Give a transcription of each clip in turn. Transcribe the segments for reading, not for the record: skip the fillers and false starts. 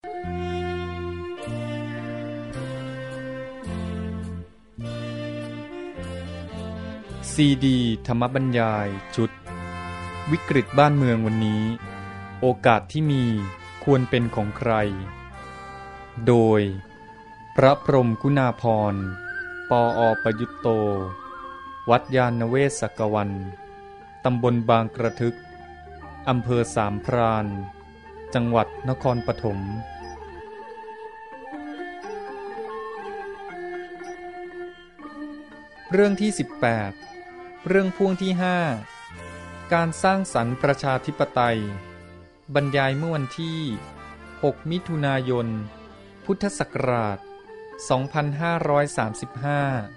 ซีดีธรรมบรรยายชุดวิกฤตบ้านเมืองวันนี้โอกาสที่มีควรเป็นของใครโดยพระพรหมกุณาภรณ์ ปอ.ประยุตโตวัดยานเวศกวันตำบลบางกระทึกอำเภอสามพรานจังหวัดนครปฐมเรื่องที่18เรื่องพ่วงที่5การสร้างสรรค์ประชาธิปไตยบรรยายเมื่อวันที่6มิถุนายนพุทธศักราช2535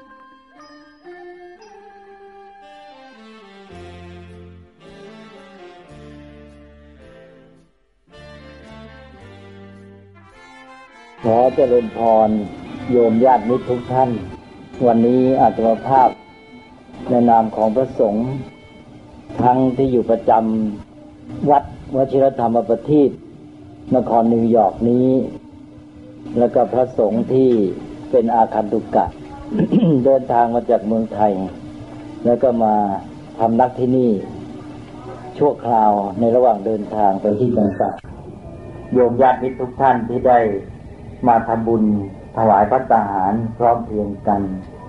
ขอเจริญพรโยมญาติมิตรทุกท่านวันนี้อาตมาภาพในนามของพระสงฆ์ทั้งที่อยู่ประจำวัดวชิรธรรมประทีปนครนิวยอร์กนี้แล้วก็พระสงฆ์ที่เป็นอาคันตุกะ เดินทางมาจากเมืองไทยแล้วก็มาพำนักที่นี่ชั่วคราวในระหว่างเดินทางไปที่ต่างๆโยมญาติมิตรทุกท่านที่ได้มาทำบุญถวายภัตตาหารพร้อมเพรียงกัน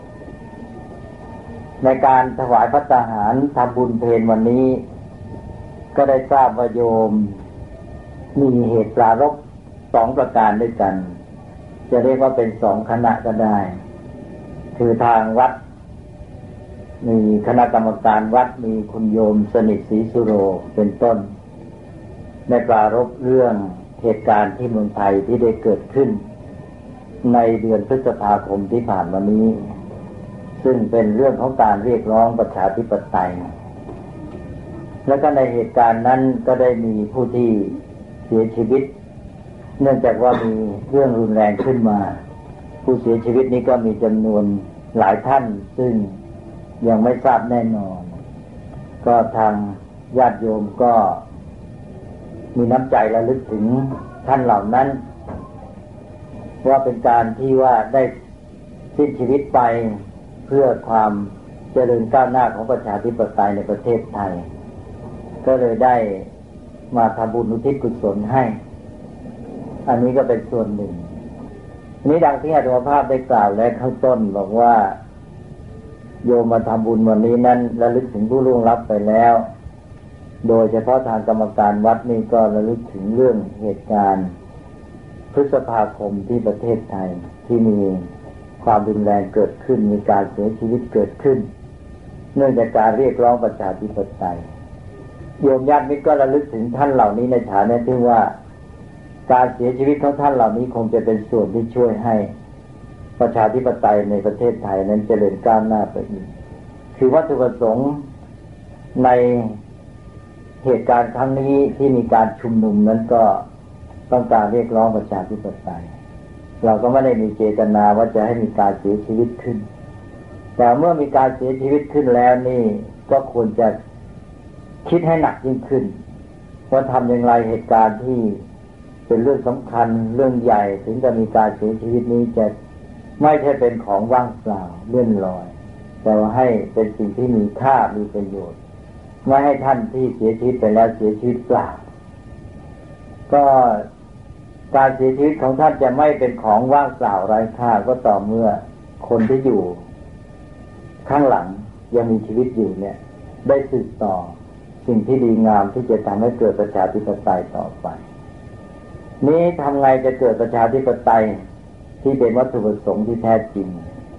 ในการถวายภัตตาหารทำบุญเพลวันนี้ก็ได้ทราบว่าโยมมีเหตุปรารภ2ประการด้วยกันจะเรียกว่าเป็น2คณะก็ได้คือทางวัดมีคณะกรรมการวัดมีคุณโยมสนิทศรีสุโรเป็นต้นได้ปรารภเรื่องเหตุการณ์ที่เมืองไทยที่ได้เกิดขึ้นในเดือนพฤษภาคมที่ผ่านมานี้ซึ่งเป็นเรื่องของการเรียกร้องประชาธิปไตยและก็ในเหตุการณ์นั้นก็ได้มีผู้ที่เสียชีวิตเนื่องจากว่ามีเรื่องรุนแรงขึ้นมาผู้เสียชีวิตนี้ก็มีจำนวนหลายท่านซึ่งยังไม่ทราบแน่นอนก็ทางญาติโยมก็มีน้ำใจระลึกถึงท่านเหล่านั้นว่าเป็นการที่ว่าได้สิ้นชีวิตไปเพื่อความเจริญก้าวหน้าของประชาธิปไตยในประเทศไทยก็เลยได้มาทำบุญอุทิศกุศลให้อันนี้ก็เป็นส่วนหนึ่งนี้ดังที่อาตมาภาพได้กล่าวและข้างต้นบอกว่าโยมมาทำบุญวันนี้นั้นระลึกถึงผู้ล่วงลับไปแล้วโดยเฉพาะทางกรรมการวัดนี่ก็ระลึกถึงเรื่องเหตุการณ์พฤษภาคมที่ประเทศไทยที่มีความรุนแรงเกิดขึ้นมีการเสียชีวิตเกิดขึ้นเนื่องจากการเรียกร้องประชาธิปไตยโยมญาติมิตรก็ระลึกถึงท่านเหล่านี้ในฐานะที่ว่าการเสียชีวิตของท่านเหล่านี้คงจะเป็นส่วนที่ช่วยให้ประชาธิปไตยในประเทศไทยนั้นเจริญก้าวหน้าไปอีกคือวัตถุประสงค์ในเหตุการณ์ครั้งนี้ที่มีการชุมนุมนั้นก็ต้องการเรียกร้องประชาธิปไตยเราก็ไม่ได้มีเจตนาว่าจะให้มีการเสียชีวิตขึ้นแต่เมื่อมีการเสียชีวิตขึ้นแล้วนี่ก็ควรจะคิดให้หนักยิ่งขึ้นว่าทำอย่างไรเหตุการณ์ที่เป็นเรื่องสำคัญเรื่องใหญ่ถึงจะมีการเสียชีวิตนี้จะไม่ใช่เป็นของว่างเปล่าเลื่อนลอยแต่ว่าให้เป็นสิ่งที่มีค่ามีประโยชน์ไม่ให้ท่านที่เสียชีวิตไปแล้วเสียชีวิตเปล่าก็การเสียชีวิตของท่านจะไม่เป็นของว่างเปล่าไร้ค่าก็ต่อเมื่อคนที่อยู่ข้างหลังยังมีชีวิตอยู่เนี่ยได้สืบต่อสิ่งที่ดีงามที่จะทำให้เกิดประชาธิปไตยต่อไปนี้ทำไงจะเกิดประชาธิปไตยที่เป็นวัตถุประสงค์ที่แท้จริง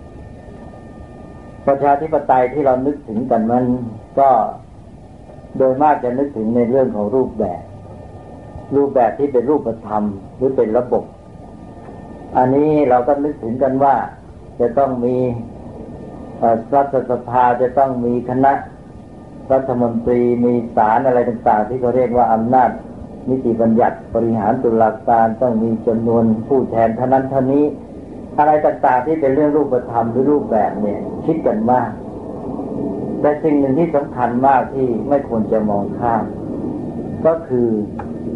ประชาธิปไตยที่เรานึกถึงกันมันก็โดยมากจะนึกถึงในเรื่องของรูปแบบที่เป็นรูปธรรมหรือเป็นระบบอันนี้เราก็นึกถึงกันว่าจะต้องมีรัฐสภาจะต้องมีคณะรัฐมนตรีมีศาลอะไรต่างๆที่เขาเรียกว่าอำนาจนิติบัญญัติบริหารตุลาการต้องมีจำนวนผู้แทนเท่านั้นเท่านี้อะไรต่างๆที่เป็นเรื่องรูปธรรมหรือรูปแบบเนี่ยคิดกันมากแต่สิ่งหนึ่งที่สำคัญมากที่ไม่ควรจะมองข้ามก็คือ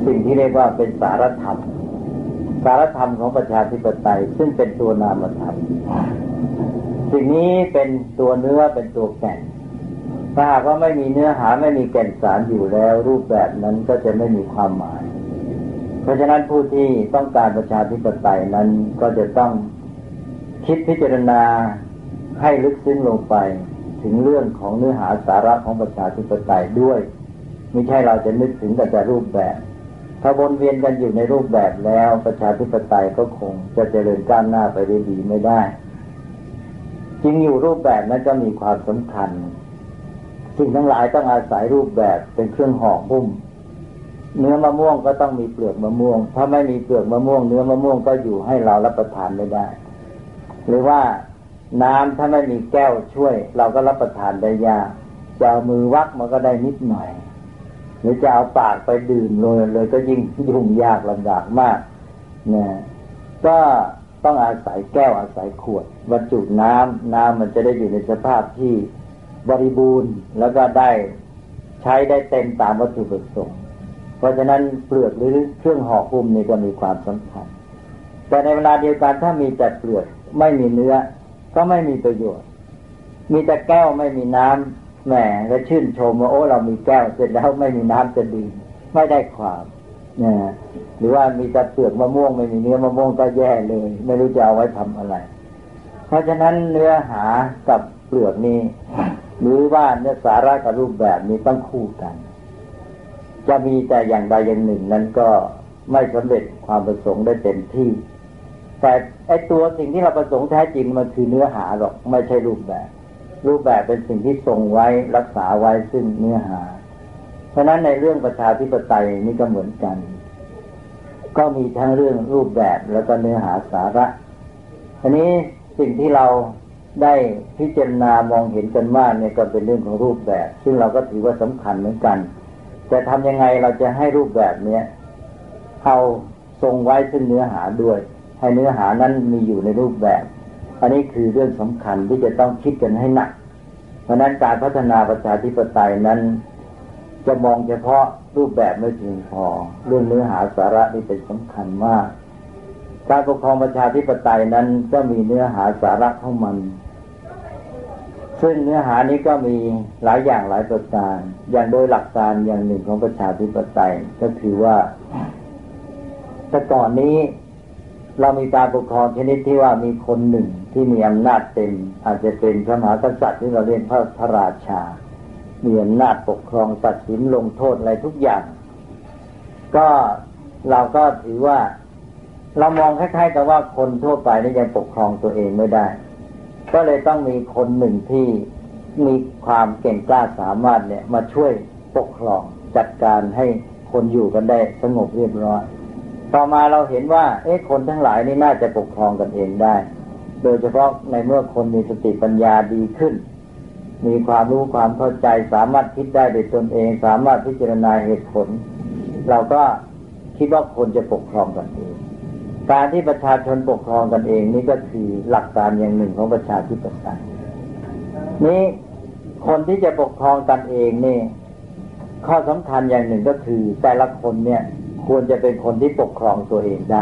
สิ่งที่เรียกว่าเป็นสารธรรมของประชาธิปไตยซึ่งเป็นตัวนามธรรมสิ่งนี้เป็นตัวเนื้อเป็นตัวแก่นถ้าหากว่าไม่มีเนื้อหาไม่มีแก่นสารอยู่แล้วรูปแบบนั้นก็จะไม่มีความหมายเพราะฉะนั้นผู้ที่ต้องการประชาธิปไตยนั้นก็จะต้องคิดพิจารณาให้ลึกซึ้งลงไปถึงเรื่องของเนื้อหาสาระของประชาธิปไตยด้วยไม่ใช่เราจะนึกถึงแต่รูปแบบถ้าวนเวียนกันอยู่ในรูปแบบแล้วประชาธิปไตยก็คงจะเจริญก้าวหน้าไปได้ดีไม่ได้จริงอยู่รูปแบบนั้นก็มีความสำคัญสิ่งทั้งหลายต้องอาศัยรูปแบบเป็นเครื่องห่อหุ้มเนื้อมะม่วงก็ต้องมีเปลือกมะม่วงถ้าไม่มีเปลือกมะม่วงเนื้อมะม่วงก็อยู่ให้เรารับประทานไม่ได้หรือว่าน้ำถ้าไม่มีแก้วช่วยเราก็รับประทานได้ยากจะเอามือวักมันก็ได้นิดหน่อยหรือจะเอาปากไปดื่มเลยก็ยิ่งยุ่งยากลำบากมากเนี่ยก็ต้องอาศัยแก้วอาศัยขวดบรรจุน้ำมันจะได้อยู่ในสภาพที่บริบูรณ์แล้วก็ได้ใช้ได้เต็มตามวัตถุประสงค์เพราะฉะนั้นเปลือกหรือเครื่องห่อหุ้มนี่ก็มีความสำคัญแต่ในเวลาเดียวกันถ้ามีแต่เปลือกไม่มีเนื้อก็ไม่มีประโยชน์มีแต่แก้วไม่มีน้ำแหมก็ชื่นชมว่าโอ้เรามีแก้วเสร็จแล้วไม่มีน้ำจะดื่มไม่ได้ความเนี่ยหรือว่ามีแต่เปลือกมะม่วงไม่มีเนื้อมะม่วงก็แย่เลยไม่รู้จะเอาไว้ทำอะไรเพราะฉะนั้นเนื้อหากับเปลือกนี้หรือว่าเนื้อสาระกับรูปแบบนี้ต้องคู่กันจะมีแต่อย่างใดอย่างหนึ่งนั้นก็ไม่สำเร็จความประสงค์ได้เต็มที่แต่ไอ้ตัวสิ่งที่เราประสงค์แท้จริงมันคือเนื้อหาหรอกไม่ใช่รูปแบบเป็นสิ่งที่ทรงไว้รักษาไว้ซึ่งเนื้อหาเพราะฉะนั้นในเรื่องประชาธิปไตยนี่ก็เหมือนกันก็มีทั้งเรื่องรูปแบบแล้วก็เนื้อหาสาระทีนี้สิ่งที่เราได้พิจารณามองเห็นกันมากเนี่ยก็เป็นเรื่องของรูปแบบซึ่งเราก็ถือว่าสำคัญเหมือนกันจะทำยังไงเราจะให้รูปแบบเนี้ยเอาทรงไว้ซึ่งเนื้อหาด้วยให้เนื้อหานั้นมีอยู่ในรูปแบบอันนี้คือเรื่องสำคัญที่จะต้องคิดกันให้หนักเพราะนั้นการพัฒนาประชาธิปไตยนั้นจะมองเฉพาะรูปแบบไม่เพียงพอเรื่องเนื้อหาสาระนี่เป็นสำคัญมากการปกครองประชาธิปไตยนั้นก็มีเนื้อหาสาระของมันซึ่งเนื้อหานี้ก็มีหลายอย่างหลายประการอย่างโดยหลักการอย่างหนึ่งของประชาธิปไตยก็คือว่าแต่ก่อนนี้เรามีการปกครองชนิดที่ว่ามีคนหนึ่งที่มีอำนาจเต็มอาจจะเป็นพระมหากษัตริย์ที่เราเรียกพระราชามีอำนาจปกครองตัดสินลงโทษอะไรทุกอย่างก็เราก็ถือว่าเรามองคล้ายๆกับว่าคนทั่วไปนี่ยังปกครองตัวเองไม่ได้ก็เลยต้องมีคนหนึ่งที่มีความเก่งกล้าสามารถเนี่ยมาช่วยปกครองจัดการให้คนอยู่กันได้สงบเรียบร้อยต่อมาเราเห็นว่าคนทั้งหลายนี่น่าจะปกครองกันเองได้โดยเฉพาะในเมื่อคนมีสติปัญญาดีขึ้นมีความรู้ความเข้าใจสามารถคิดได้โดยตนเองสามารถพิจารณาเหตุผลเราก็คิดว่าคนจะปกครองกันเองการที่ประชาชนปกครองกันเองนี่ก็คือหลักการอย่างหนึ่งของประชาธิปไตยนี้คนที่จะปกครองกันเองนี่ข้อสำคัญอย่างหนึ่งก็คือแต่ละคนเนี่ยควรจะเป็นคนที่ปกครองตัวเองได้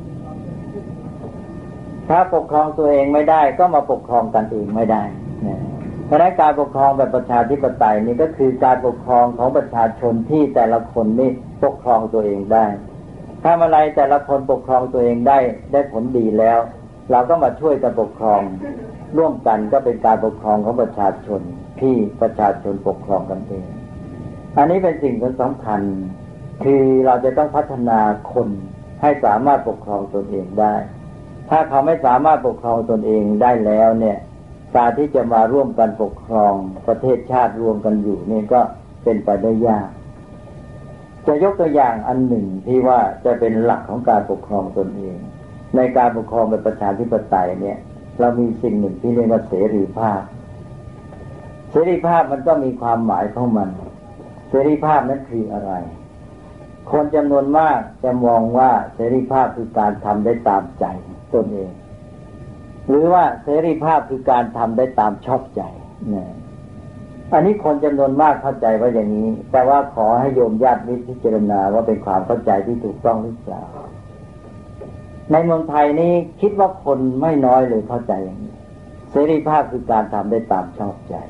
ถ้าปกครองตัวเองไม่ได้ก็มาปกครองกันเองไม่ได้เพราะฉะนั้นการปกครองแบบประชาธิปไตยนี่ก็คือการปกครองของประชาชนที่แต่ละคนนี่ปกครองตัวเองได้ถ้าอะไรแต่ละคนปกครองตัวเองได้ผลดีแล้วเราก็มาช่วยกันปกครองร่วมกันก็เป็นการปกครองของประชาชนที่ประชาชนปกครองกันเองอันนี้เป็นสิ่งที่สำคัญคือเราจะต้องพัฒนาคนให้สามารถปกครองตนเองได้ถ้าเขาไม่สามารถปกครองตนเองได้แล้วเนี่ยการที่จะมาร่วมกันปกครองประเทศชาติรวมกันอยู่นี่ก็เป็นไปได้ยากจะยกตัวอย่างอันหนึ่งที่ว่าจะเป็นหลักของการปกครองตนเองในการปกครองแบบประชาธิปไตยเนี่ยเรามีสิ่งหนึ่งที่เรียกว่าเสรีภาพมันก็มีความหมายของมันเสรีภาพนั้นคืออะไรคนจำนวนมากจะมองว่าเสรีภาพคือการทำได้ตามใจตนเองหรือว่าเสรีภาพคือการทำได้ตามชอบใจเนี่ยอันนี้คนจำนวนมากเข้าใจว่าอย่างนี้แต่ว่าขอให้โยมญาติมิตรพิจารณาว่าเป็นความเข้าใจที่ถูกต้องหรือเปล่าในเมืองไทยนี้คิดว่าคนไม่น้อยเลยเข้าใจอย่างนี้เสรีภาพคือการทำได้ตามชอบใจ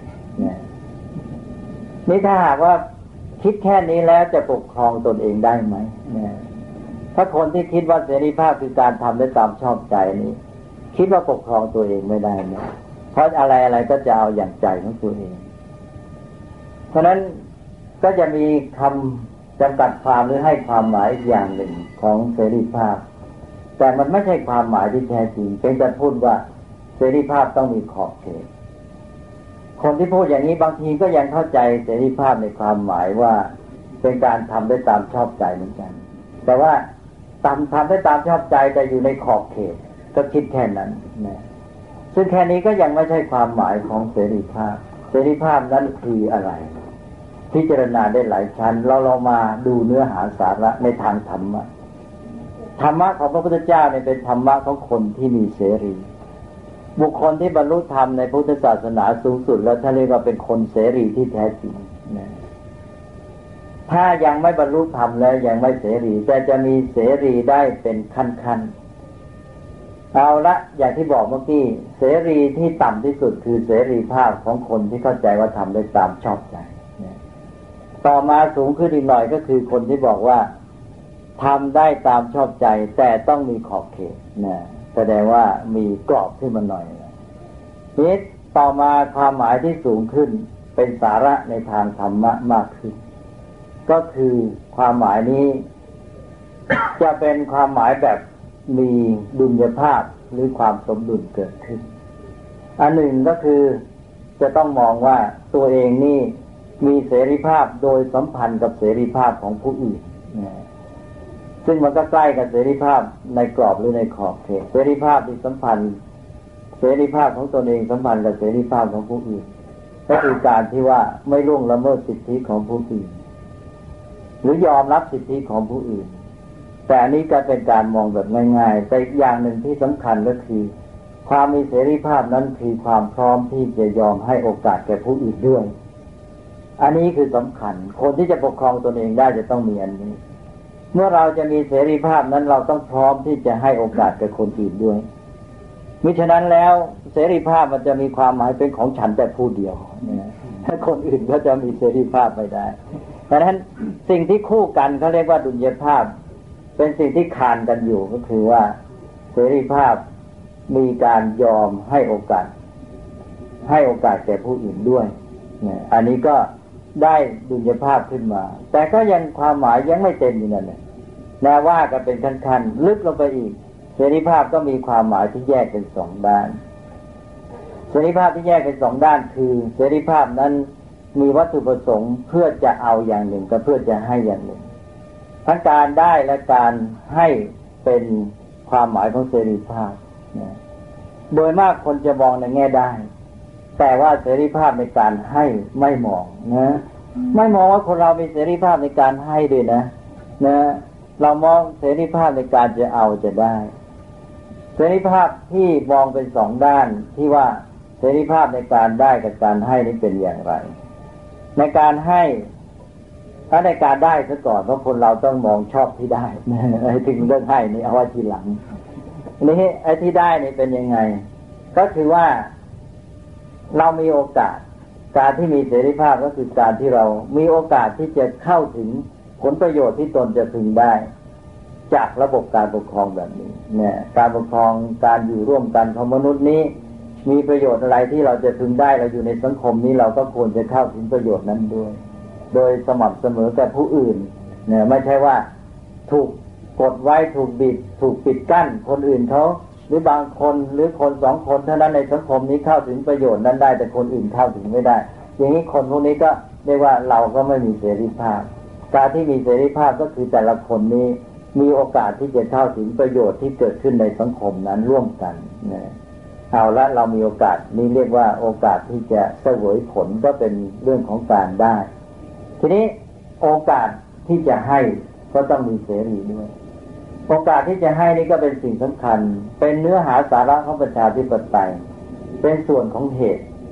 นี่ถ้าหากว่าคิดแค่นี้แล้วจะปกครองตนเองได้ไหมถ้าคนที่คิดว่าเสรีภาพคือการทำได้ตามชอบใจนี้คิดว่าปกครองตัวเองไม่ได้นะเพราะอะไรก็จะเอาอย่างใจของตัวเองเพราะนั้นก็จะมีคำจำกัดความหรือให้ความหมายอย่างหนึ่งของเสรีภาพแต่มันไม่ใช่ความหมายที่แท้จริงเป็นการพูดว่าเสรีภาพต้องมีขอบเขตคนที่พูดอย่างนี้บางทีก็ยังเข้าใจเสรีภาพในความหมายว่าเป็นการทำได้ตามชอบใจเหมือนกันแต่ว่าทำได้ตามชอบใจแต่อยู่ในขอบเขตก็คิดแค่นั้นนะซึ่งแค่นี้ก็ยังไม่ใช่ความหมายของเสรีภาพเสรีภาพนั้นคืออะไรพิจารณาได้หลายชั้นเรามาดูเนื้อหาสาระในทางธรรมะของพระพุทธเจ้าเนี่ยเป็นธรรมะของคนที่มีเสรีบุคคลที่บรรลุธรรมในพุทธศาสนาสูงสุดแล้วท่านเรียกว่าเป็นคนเสรีที่แท้จริงนะถ้ายังไม่บรรลุธรรมแล้วยังไม่เสรีแต่จะมีเสรีได้เป็นขั้นๆเอาละอย่างที่บอกเมื่อกี้เสรีที่ต่ำที่สุดคือเสรีภาพของคนที่เข้าใจว่าทำได้ตามชอบใจต่อมาสูงขึ้นอีกหน่อยก็คือคนที่บอกว่าทำได้ตามชอบใจแต่ต้องมีขอบเขตนะแสดงว่ามีกรอบขึ้นมาหน่อยนี้ต่อมาความหมายที่สูงขึ้นเป็นสาระในทางธรรมะมากขึ้นก็คือความหมายนี้ จะเป็นความหมายแบบมีดุลยภาพหรือความสมดุลเกิดขึ้นอันหนึ่งก็คือจะต้องมองว่าตัวเองนี่มีเสรีภาพโดยสัมพันธ์กับเสรีภาพของผู้อื่นซึ่งมันก็ใกล้กับเสรีภาพในกรอบหรือในขอบเขตเสรีภาพที่สัมพันธ์เสรีภาพของตนเองสัมพันธ์กับเสรีภาพของผู้อื่นก็คือการที่ว่าไม่ล่วงละเมิดสิทธิของผู้อื่นหรือยอมรับสิทธิของผู้อื่นแต่อันนี้ก็เป็นการมองแบบง่ายๆแต่อีกอย่างหนึ่งที่สำคัญก็คือความมีเสรีภาพนั้นคือความพร้อมที่จะยอมให้โอกาสแก่ผู้อื่นด้วยอันนี้คือสำคัญคนที่จะปกครองตนเองได้จะต้องมีอันนี้เมื่อเราจะมีเสรีภาพนั้นเราต้องพร้อมที่จะให้โอกาสแก่คนอื่นด้วยมิฉะนั้นแล้วเสรีภาพมันจะมีความหมายเป็นของฉันแต่ผู้เดียวถ้าคนอื่นก็จะมีเสรีภาพไม่ได้เพราะฉะนั้นสิ่งที่คู่กันเขาเรียกว่าดุลยภาพเป็นสิ่งที่คานกันอยู่ก็คือว่าเสรีภาพมีการยอมให้โอกาสแก่ผู้อื่นด้วยอันนี้ก็ได้ดุลยภาพขึ้นมาแต่ก็ยังความหมายยังไม่เต็มอยู่นั่นแหละนะว่ากันเป็นขั้นๆลึกลงไปอีกเสรีภาพก็มีความหมายที่แยกเป็นสองด้านเสรีภาพที่แยกเป็นสองด้านคือเสรีภาพนั้นมีวัตถุประสงค์เพื่อจะเอาอย่างหนึ่งกับเพื่อจะให้อย่างหนึ่งทั้งการได้และการให้เป็นความหมายของเสรีภาพโดยมากคนจะมองในแง่ได้แต่ว่าเสรีภาพในการให้ไม่มองนะไม่มองว่าคนเรามีเสรีภาพในการให้ด้วยนะเรามองเสรีภาพในการจะเอาจะได้เสรีภาพที่มองเป็นสองด้านที่ว่าเสรีภาพในการได้กับการให้นี้เป็นอย่างไรในการให้ถ้าในการได้ซะก่อนเพราะคนเราต้องมองชอบที่ได้ถึงเรื่องให้นี่เอาไว้ทีหลังนี่ไอ้ที่ได้นี่เป็นยังไงก็คือว่าเรามีโอกาสการที่มีเสรีภาพก็คือการที่เรามีโอกาสที่จะเข้าถึงผลประโยชน์ที่ตนจะพึงได้จากระบบการปกครองแบบนี้เนี่ยการปกครองการอยู่ร่วมกันของมนุษย์นี้มีประโยชน์อะไรที่เราจะพึงได้เราอยู่ในสังคมนี้เราก็ควรจะเข้าถึงประโยชน์นั้นด้วยโดยสม่ำเสมอกับผู้อื่นเนี่ยไม่ใช่ว่าถูกกดไว้ถูกบิดถูกปิดกั้นคนอื่นเขาหรือบางคนหรือคนสองคนเท่านั้นในสังคมนี้เข้าถึงประโยชน์นั้นได้แต่คนอื่นเข้าถึงไม่ได้อย่างนี้คนพวกนี้ก็เรียกว่าเราก็ไม่มีเสรีภาพการที่มีเสรีภาพก็คือแต่ละคนนี้มีโอกาสที่จะเข้าถึงประโยชน์ที่เกิดขึ้นในสังคมนั้นร่วมกันนะเอาละเรามีโอกาสนี้เรียกว่าโอกาสที่จะเสวยผลก็เป็นเรื่องของการได้ทีนี้โอกาสที่จะให้ก็ต้องมีเสรีด้วยโอกาสที่จะให้นี่ก็เป็นสิ่งสำคัญเป็นเนื้อหาสาระของประชาธิปไตยเป็นส่วนของเหตุ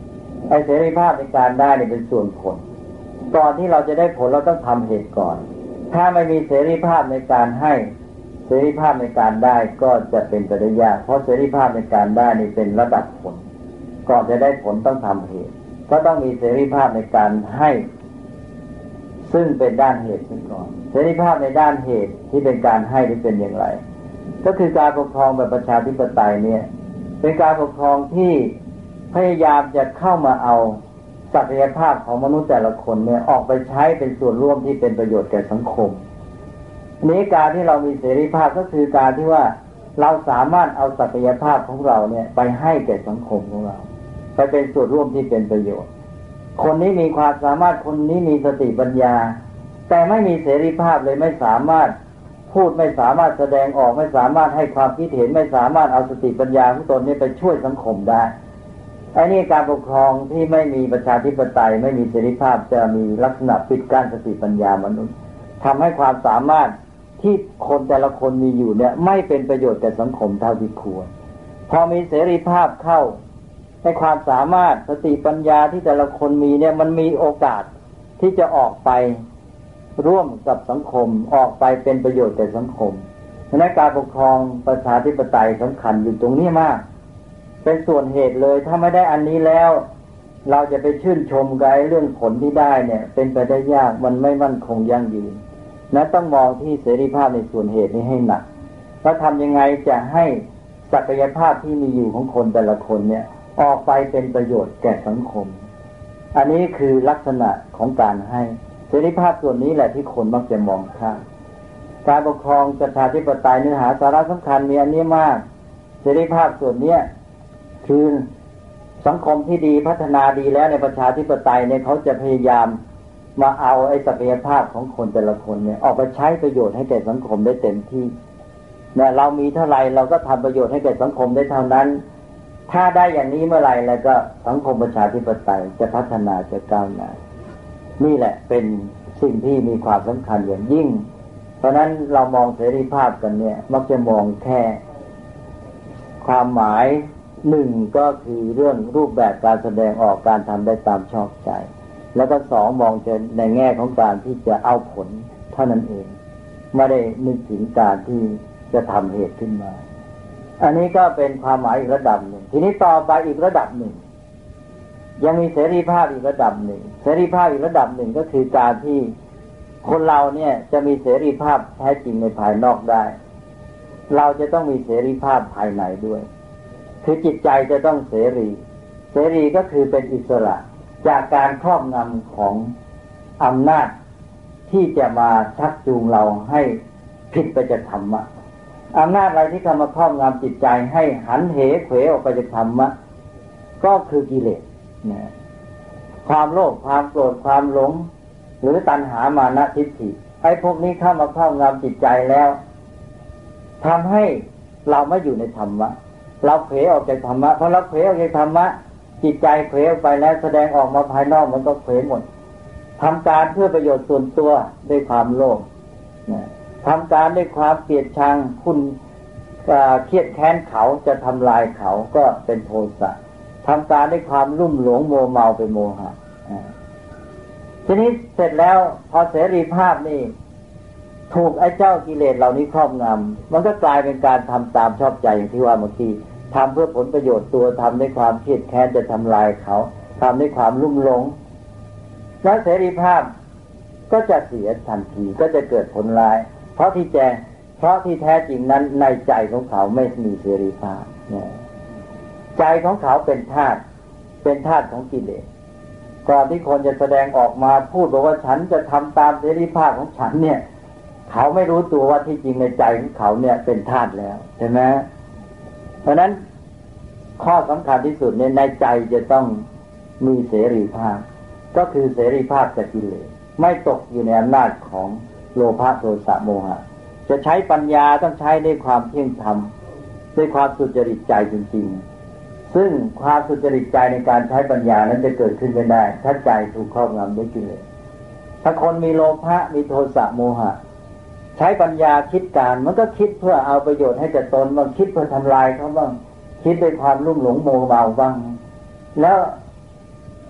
ไอ้เสรีภาพในการได้นี่เป็นส่วนผลก่อนที่เราจะได้ผลเราต้องทำเหตุก่อนถ้าไม่มีเสรีภาพในการให้เสรีภาพในการได้ก็จะเป็นไปได้ยากเพราะเสรีภาพในการได้นี่เป็นระดับผลก่อนจะได้ผลต้องทำเหตุก็ต้องมีเสรีภาพในการให้ซึ่งเป็นด้านเหตุก่อนเสรีภาพในด้านเหตุที่เป็นการให้ที่เป็นอย่างไรก็คือการปกครองแบบประชาธิปไตยเนี่ยเป็นการปกครองที่พยายามจะเข้ามาเอาศักยภาพของมนุษย์แต่ละคนเนี่ยออกไปใช้เป็นส่วนร่วมที่เป็นประโยชน์แก่สังคมนี้การที่เรามีเสรีภาพก็คือการที่ว่าเราสามารถเอาศักยภาพของเราเนี่ยไปให้แก่สังคมของเราไปเป็นส่วนร่วมที่เป็นประโยชน์คนนี้มีความสามารถคนนี้มีสติปัญญาแต่ไม่มีเสรีภาพเลยไม่สามารถพูดไม่สามารถแสดงออกไม่สามารถให้ความคิดเห็นไม่สามารถเอาสติปัญญาของตนนี้ไปช่วยสังคมได้ไอ้นี่การปกครองที่ไม่มีประชาธิปไตยไม่มีเสรีภาพจะมีลักษณะปิดกั้นสติปัญญามนุษย์ทำให้ความสามารถที่คนแต่ละคนมีอยู่เนี่ยไม่เป็นประโยชน์แก่สังคมเท่าที่ควรพอมีเสรีภาพเข้าให้ความสามารถสติปัญญาที่แต่ละคนมีเนี่ยมันมีโอกาสที่จะออกไปร่วมกับสังคมออกไปเป็นประโยชน์แก่สังคมฉะนั้นการปกครองประชาธิปไตยสำคัญอยู่ตรงนี้มากเป็นส่วนเหตุเลยถ้าไม่ได้อันนี้แล้วเราจะไปชื่นชมกับเรื่องผลที่ได้เนี่ยเป็นไปได้ยากมันไม่มั่นคงยั่งยืนนั้นต้องมองที่เสรีภาพในส่วนเหตุนี้ให้หนักแล้วทำยังไงจะให้ศักยภาพที่มีอยู่ของคนแต่ละคนเนี่ยออกไปเป็นประโยชน์แก่สังคมอันนี้คือลักษณะของการให้เสรีภาพส่วนนี้แหละที่คนมักจะมองข้ามการปกครองประชาธิปไตยเนื้อหาสาระสำคัญมีอันนี้มากเสรีภาพส่วนนี้คือสังคมที่ดีพัฒนาดีแล้วในประชาธิปไตยเนี่ยเขาจะพยายามมาเอาไอ้ศักยภาพของคนแต่ละคนเนี่ยออกไปใช้ประโยชน์ให้แก่สังคมได้เต็มที่เนี่ยเรามีเท่าไรเราก็ทำประโยชน์ให้แก่สังคมได้เท่านั้นถ้าได้อย่างนี้เมื่อไหร่แล้วก็สังคมประชาธิปไตยจะพัฒนาจะก้าวหน้านี่แหละเป็นสิ่งที่มีความสำคัญอย่างยิ่งเพราะนั้นเรามองเสรีภาพกันเนี่ยมักจะมองแค่ความหมายหนึ่งก็คือเรื่องรูปแบบการแสดงออกการทำได้ตามชอบใจแล้วก็สองมองในแง่ของการที่จะเอาผลเท่านั้นเองไม่ได้นึกถึงการที่จะทำเหตุขึ้นมาอันนี้ก็เป็นความหมายอีกระดับหนึ่งทีนี้ต่อไปอีกระดับหนึ่งยังมีเสรีภาพอีกระดับหนึ่งเสรีภาพอีกระดับหนึ่งก็คือการที่คนเราเนี่ยจะมีเสรีภาพแท้จริงในภายนอกได้เราจะต้องมีเสรีภาพภายในด้วยคือจิตใจจะต้องเสรีก็คือเป็นอิสระจากการครอบงำของอำนาจที่จะมาชักจูงเราให้ผิดไปจากธรรมะอำนาจอะไรที่เข้ามาครอบงำจิตใจให้หันเหเขวออกไปจากธรรมะก็คือกิเลสนะความโลภความโกรธความหลงหรือตัณหามานะทิฏฐิไอ้พวกนี้เข้ามาครอบงำจิตใจแล้วทำให้เราไม่อยู่ในธรรมะเราเผลอออกจากธรรมะเพราะเราเผลอออกจากธรรมะจิตใจเผลอไปแล้วแสดงออกมาภายนอกมันก็เผลอหมดทำการเพื่อประโยชน์ส่วนตัวด้วยความโลภทำการด้วยความเกลียดชังคุณเครียดแค้นเขาจะทำลายเขาก็เป็นโทสะทำการด้วยความลุ่มหลงโมเมาเป็นโมหะทีนี้เสร็จแล้วพอเสรีภาพนี่ถูกไอ้เจ้ากิเลสเหล่านี้ครอบงำมันก็กลายเป็นการทำตามชอบใจอย่างที่ว่าเมื่อกี้ทำเพื่อผลประโยชน์ตัวทำด้วยความเครียดแค้นจะทำลายเขาทำด้วยความลุ่มหลงแล้วเสรีภาพก็จะเสียทันทีก็จะเกิดผลร้ายเพราะที่แท้จริงนั้นในใจของเขาไม่มีเสรีภาพใจของเขาเป็นทาสของกิเลสก่อนที่คนจะแสดงออกมาพูดบอกว่าฉันจะทำตามเสรีภาพของฉันเนี่ยเขาไม่รู้ตัวว่าที่จริงในใจของเขาเนี่ยเป็นทาสแล้วใช่ไหมเพราะนั้นข้อสำคัญที่สุดในใจจะต้องมีเสรีภาพก็คือเสรีภาพจากกิเลสไม่ตกอยู่ในอำนาจของโลภะโทสะโมหะจะใช้ปัญญาต้องใช้ด้วยความเที่ยงธรรมด้วยความสุจริตใจจริงๆซึ่งความสุจริตใจในการใช้ปัญญานั้นจะเกิดขึ้นไม่ได้ถ้าใจถูกครอบงำด้วยกิเลสถ้าคนมีโลภะมีโทสะโมหะใช้ปัญญาคิดการมันก็คิดเพื่อเอาประโยชน์ให้แก่ตนบางคิดเพื่อทำลายเขาบ้างคิดด้วยความลุ่มหลงโมเมาบ้างแล้ว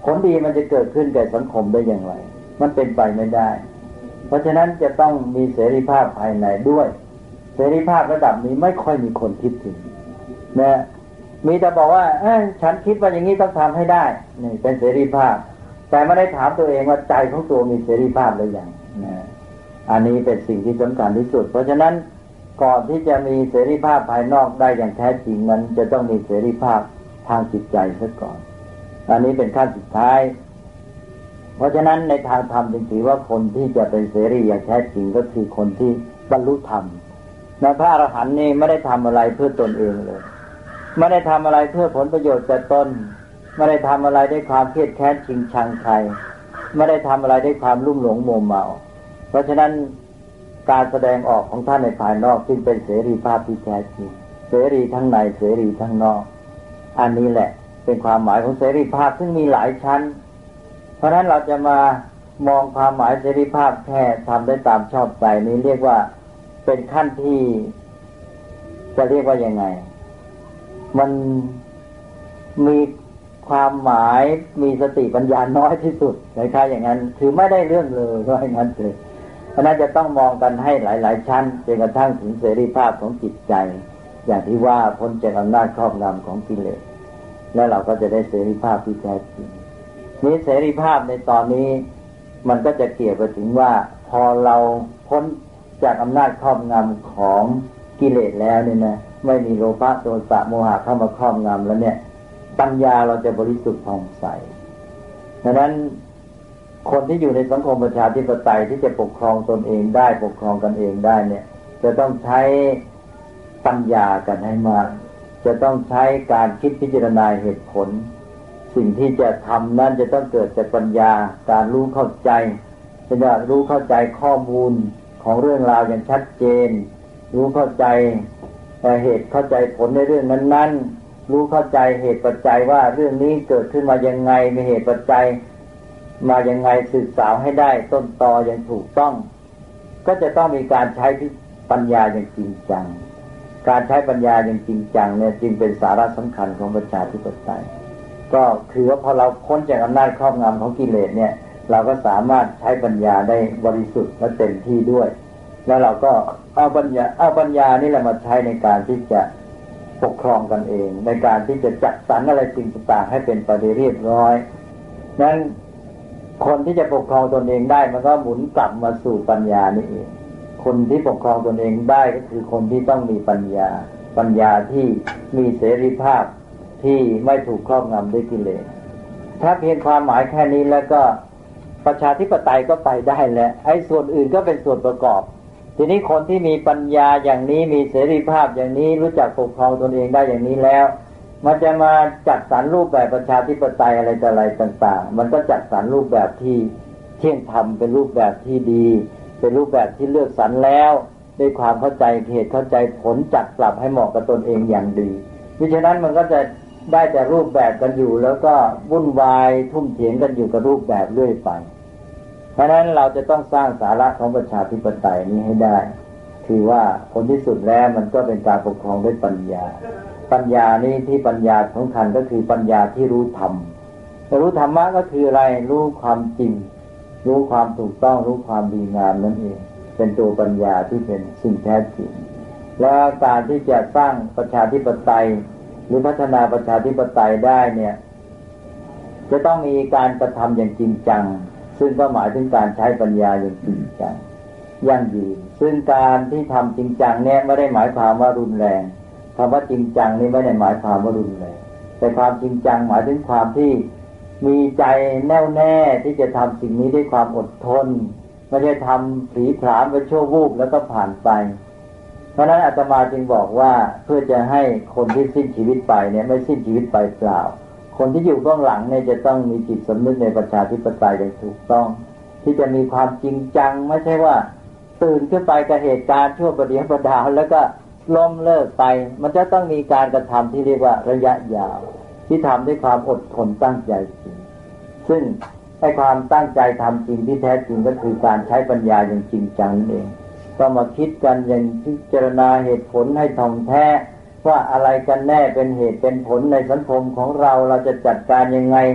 ผลดีมันจะเกิดขึ้นแก่สังคมได้อย่างไรมันเป็นไปไม่ได้เพราะฉะนั้นจะต้องมีเสรีภาพภายในด้วยเสรีภาพระดับนี้ไม่ค่อยมีคนคิดถึงนะมีแต่บอกว่าฉันคิดว่าอย่างนี้ต้องทำให้ได้นี่เป็นเสรีภาพแต่ไม่ได้ถามตัวเองว่าใจของตัวมีเสรีภาพหรือยังนะอันนี้เป็นสิ่งที่สำคัญที่สุดเพราะฉะนั้นก่อนที่จะมีเสรีภาพภายนอกได้อย่างแท้จริงนั้นจะต้องมีเสรีภาพทางจิตใจซะก่อนอันนี้เป็นขั้นสุดท้ายเพราะฉะนั้นในทางธรรมจึงถือว่าคนที่จะเป็นเสรีอย่างแท้จริงก็คือคนที่บรรลุธรรมนะพระอรหันต์นี่ไม่ได้ทำอะไรเพื่อตนเองเลยไม่ได้ทำอะไรเพื่อผลประโยชน์แต่ตนไม่ได้ทำอะไรด้วยความเครียดแค้นชิงชังใครไม่ได้ทำอะไรด้วยความลุ่มหลงมัวเมาเพราะฉะนั้นการแสดงออกของท่านในภายนอกจึงเป็นเสรีภาพที่แท้จริงเสรีทั้งในเสรีทั้งนอกอันนี้แหละเป็นความหมายของเสรีภาพซึ่งมีหลายชั้นเพราะฉะนั้นเราจะมามองความหมายเสรีภาพแค่ทำได้ตามชอบใจนี้เรียกว่าเป็นขั้นที่จะเรียกว่ายังไงมันมีความหมายมีสติปัญญาน้อยที่สุดคล้ายๆอย่างนั้นคือไม่ได้เรื่องเลยว่าอย่างนั้นเลยเพราะนั้นจะต้องมองกันให้หลายๆชั้นจนกระทั่งถึงเสรีภาพของจิตใจอย่างที่ว่าพ้นจากอำนาจครอบงำของกิเลสแล้วเราก็จะได้เสรีภาพที่แท้จริงนี้เสรีภาพในตอนนี้มันก็จะเกี่ยวไปถึงว่าพอเราพ้นจากอำนาจครอบงำของกิเลสแล้วเนี่ยนะไม่มีโลภะโทสะโมหะเข้ามาครอบงำแล้วเนี่ยปัญญาเราจะบริสุทธิ์ผ่องใสดังนั้นคนที่อยู่ในสังคมประชาธิปไตยที่จะปกครองตนเองได้ปกครองกันเองได้เนี่ยจะต้องใช้ปัญญากันให้มากจะต้องใช้การคิดพิจารณาเหตุผลสิ่งที่จะทำนั้นจะต้องเกิดจากปัญญาการรู้เข้าใจจะรู้เข้าใจข้อมูลของเรื่องราวอย่างชัดเจนรู้เข้าใจเหตุเข้าใจผลในเรื่องนั้นๆรู้เข้าใจเหตุปัจจัยว่าเรื่องนี้เกิดขึ้นมายังไงมีเหตุปัจจัยมายังไงศึกษาให้ได้ต้นตออย่างถูกต้องก็จะต้องมีการใช้ปัญญาอย่างจริงจังการใช้ปัญญาอย่างจริงจังเนี่ยจึงเป็นสาระสำคัญของประชาธิปไตยก็คือว่าพอเราพ้นจากอำนาจครอบงำของกิเลสเนี่ยเราก็สามารถใช้ปัญญาได้บริสุทธิ์และเต็มที่ด้วยแล้วเราก็เอาปัญญานี่แหละมาใช้ในการที่จะปกครองกันเองในการที่จะจัดสรรอะไรสิ่งต่างๆให้เป็นไปเรียบร้อยนั้นคนที่จะปกครองตนเองได้มันก็หมุนกลับมาสู่ปัญญานี่เองคนที่ปกครองตนเองได้ก็คือคนที่ต้องมีปัญญาที่มีเสรีภาพที่ไม่ถูกครอบงำด้วยกิเลสถ้าเพียงความหมายแค่นี้แล้วก็ประชาธิปไตยก็ไปได้แล้วไอ้ส่วนอื่นก็เป็นส่วนประกอบทีนี้คนที่มีปัญญาอย่างนี้มีเสรีภาพอย่างนี้รู้จักปกครองตนเองได้อย่างนี้แล้วมันจะมาจัดสรรรูปแบบประชาธิปไตยอะไรต่ออะไรต่างๆมันก็จัดสรรรูปแบบที่เที่ยงธรรมเป็นรูปแบบที่ดีเป็นรูปแบบที่เลือกสรรแล้วด้วยความเข้าใจเหตุเข้าใจผลจัดปรับให้เหมาะกับตนเองอย่างดีเพราะฉะนั้นมันก็จะได้แต่รูปแบบกันอยู่แล้วก็วุ่นวายทุ่มเถียงกันอยู่กับรูปแบบเรื่อยไปเพราะฉะนั้นเราจะต้องสร้างสาระของประชาธิปไตยนี้ให้ได้คือว่าผลที่สุดแล้วมันก็เป็นการปกครองด้วยปัญญานี้ที่ปัญญาสำคัญก็คือปัญญาที่รู้ธรรมรู้ธรรมะก็คืออะไรรู้ความจริงรู้ความถูกต้องรู้ความดีงามนั่นเองเป็นตัวปัญญาที่เป็นสิ่งแท้จริงและการที่จะสร้างประชาธิปไตยหรือพัฒนาประชาธิปไตยได้เนี่ยจะต้องมีการกระทำอย่างจริงจังซึ่งก็หมายถึงการใช้ปัญญาอย่างจริงจังยั่งยืนซึ่งการที่ทำจริงจังเนี่ยไม่ได้หมายความว่ารุนแรงคำว่าจริงจังนี่ไม่ได้หมายความว่ารุนแรงแต่ความจริงจังหมายถึงความที่มีใจแน่วแน่ที่จะทำสิ่งนี้ด้วยความอดทนไม่ใช่ทำผีผลามไปชั่ววูบแล้วก็ผ่านไปเพราะนั้นอาตมาจึงบอกว่าเพื่อจะให้คนที่สิ้นชีวิตไปเนี่ยไม่สิ้นชีวิตไปเปล่าคนที่อยู่เบื้องหลังเนี่ยจะต้องมีจิตสำนึกในประชาธิปไตยอย่างถูกต้องที่จะมีความจริงจังไม่ใช่ว่าตื่นขึ้นไปกับเหตุการณ์ชั่วประเดี๋ยวประดาวแล้วก็ล้มเลิกไปมันจะต้องมีการกระทำที่เรียกว่าระยะยาวที่ทำด้วยความอดทนตั้งใจจริงซึ่งให้ความตั้งใจทำจริงที่แท้จริงก็คือการใช้ปัญญาอย่างจริงจังนั่นเองก็มาคิดกันอย่างพิจารณาเหตุผลให้ท่องแท้ว่าอะไรกันแน่เป็นเหตุเป็นผลในสังคมของเราจะจัดการยังไง